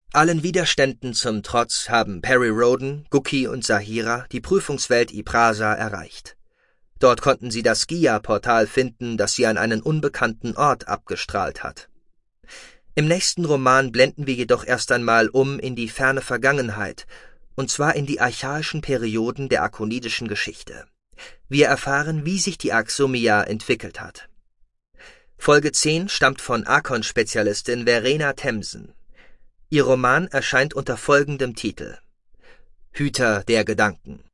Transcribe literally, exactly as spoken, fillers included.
Allen Widerständen zum Trotz haben Perry Rhodan, Guki und Sahira die Prüfungswelt Yprasa erreicht. Dort konnten sie das Gaia-Portal finden, das sie an einen unbekannten Ort abgestrahlt hat. Im nächsten Roman blenden wir jedoch erst einmal um in die ferne Vergangenheit, und zwar in die archaischen Perioden der akonidischen Geschichte. Wir erfahren, wie sich die Axomia entwickelt hat. Folge zehn stammt von Arkon-Spezialistin Verena Themsen. Ihr Roman erscheint unter folgendem Titel: Hüter der Gedanken.